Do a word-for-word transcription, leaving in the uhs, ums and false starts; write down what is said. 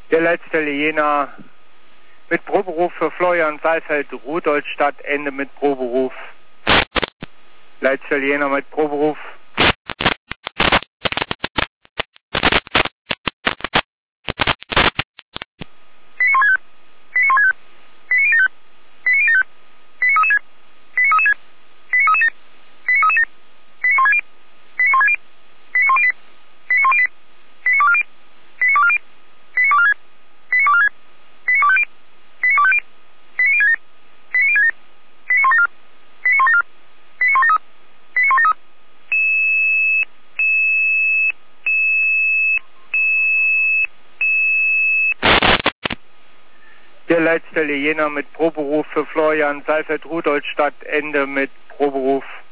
Der letzte Jena mit Proberuf für Florian Seifeld, Rudolstadt, Ende mit Proberuf. Letzte Jena mit Proberuf. Der letzte Jena mit Proberuf für Florian Seifeld, Rudolstadt, Ende mit Proberuf.